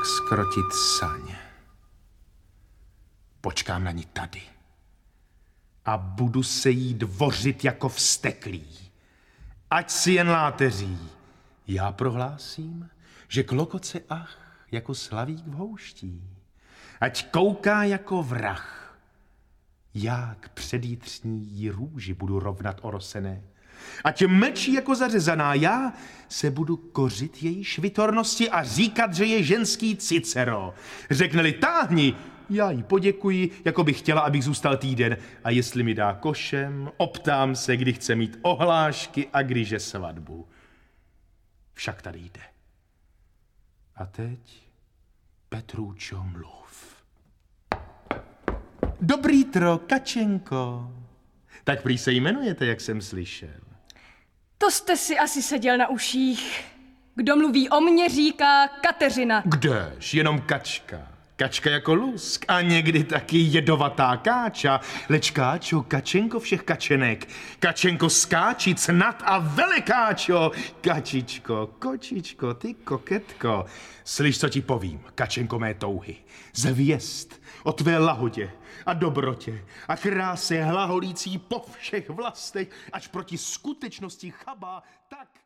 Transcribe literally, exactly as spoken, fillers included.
jak skrotit saň. Počkám na ní tady. A budu se jí dvořit jako vzteklý. Ať si jen láteří. Já prohlásím, že klokoce ach jako slavík v houští. Ať kouká jako vrah. Já k předjitřní jí růži budu rovnat orosené. Ať mlčí jako zařezaná, já se budu kořit její švitornosti a říkat, že je ženský Cicero. Řekne-li táhni, já jí poděkuji, jako bych chtěla, abych zůstal týden. A jestli mi dá košem, optám se, kdy chce mít ohlášky a kdyže svatbu. Však tady jde. A teď, Petručo, mluv. Dobrý tro, Kačenko. Tak prý se jmenujete, jak jsem slyšel. To jste si asi seděl na uších. Kdo mluví o mně, říká Kateřina. Kdež, jenom Kačka. Kačka jako lusk a někdy taky jedovatá káča. Leč Káčo, Kačenko všech kačenek. Kačenko skáči, cnat a velekáčo. Kačičko, kočičko, ty koketko. Slyš, co ti povím, Kačenko mé touhy. Zvěst o tvé lahodě a dobrotě a krásě hlaholící po všech vlastech, až proti skutečnosti chabá, tak...